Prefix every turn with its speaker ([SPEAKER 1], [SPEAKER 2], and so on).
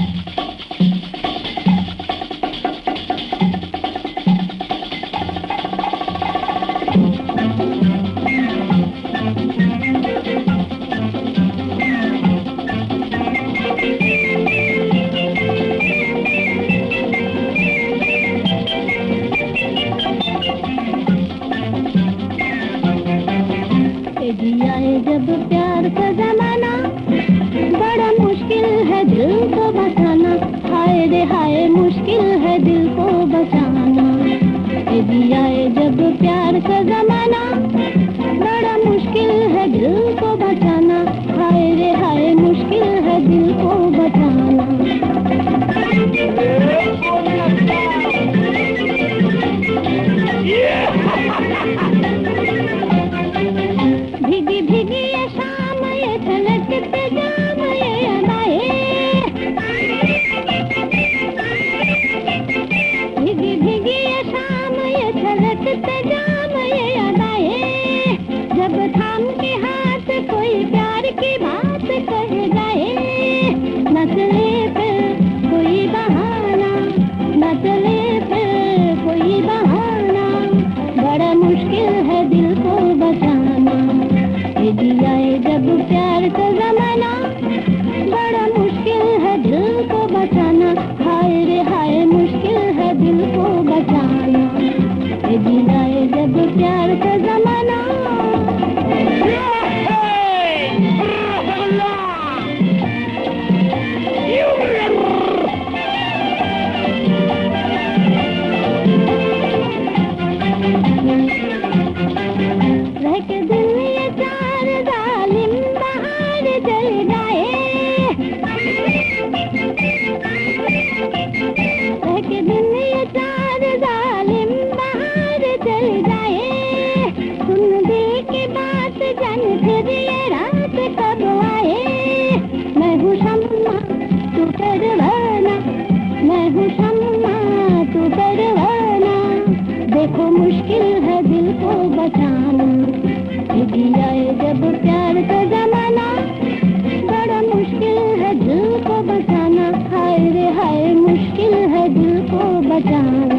[SPEAKER 1] जब प्यार का जमाना, बड़ा मुश्किल है दिल को बचाना। हाय रे हाय, मुश्किल है दिल को बचाना। आए जब प्यार का जमाना, बड़ा मुश्किल है दिल को बचाना। हाय रे हाय, मुश्किल है दिल को बचाना। भीगी भीगी ये शाम, ये छलकते जाम, ये अदाएं। भीगी भीगी ये शाम, ये छलकते जाम, ये अदाएं। जब थाम के हाथ कोई प्यार की बात कह जाए, न चले फिर कोई बहाना, न चले फिर कोई बहाना। बड़ा मुश्किल है दिल को बचाना। आए जब प्यार का जमाना, बड़ा मुश्किल है दिल को बचाना। हाय रे हाय, मुश्किल है दिल को बचाना। आए जब प्यार का जमाना। रह के दिल ये चार जालिम बाहर चल जाए, रह के दिल ये चार जालिम बाहर चल जाए। सुन दिल की बात जान, फिर ये रात कब आए। मैं हूँ शम्मा तू परवाना, मैं हूँ शम्मा तू परवाना। देखो मुश्किल है दिल को बचाना। आए जब प्यार का जमाना, बड़ा मुश्किल है दिल को बचाना। हाय रे हाय, मुश्किल है दिल को बचाना।